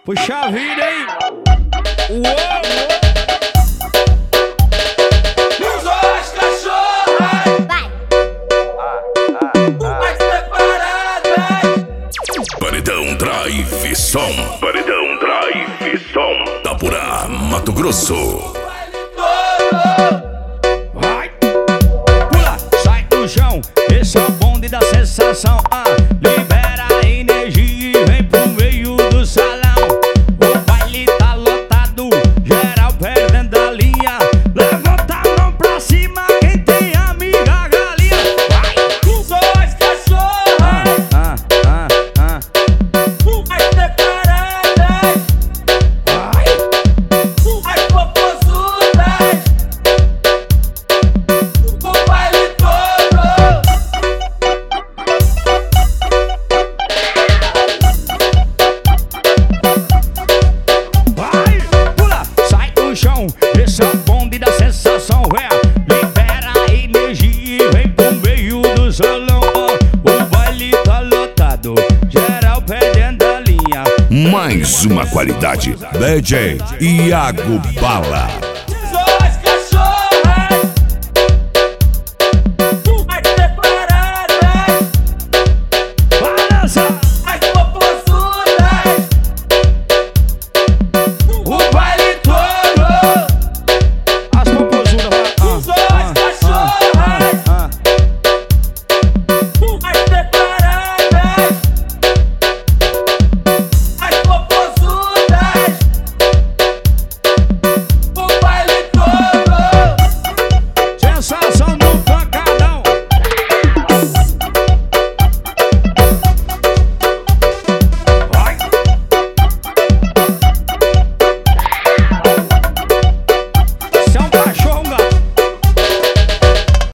Puxa a vida, hein? Uou! Paredão Drive Som. Paredão Drive Som. Tapurá, Mato Grosso. Vai! Pula, sai do chão. Esse é o bonde da sensação. Libera a energia e vem pro meio do salão. O baile tá lotado, geral perdendo a linha. Levanta a mão pra cima, quem tem amiga galinha. Vai! Só as cachorras mais preparadas, Vai! as popozudas, o baile todo. Vai! Pula, sai do chão. Esse é o bonde da sensação. Libera a energia e vem pro meio do salão. O baile tá lotado, geral perdendo a linha. Mais uma qualidade. DJ Iago Bala.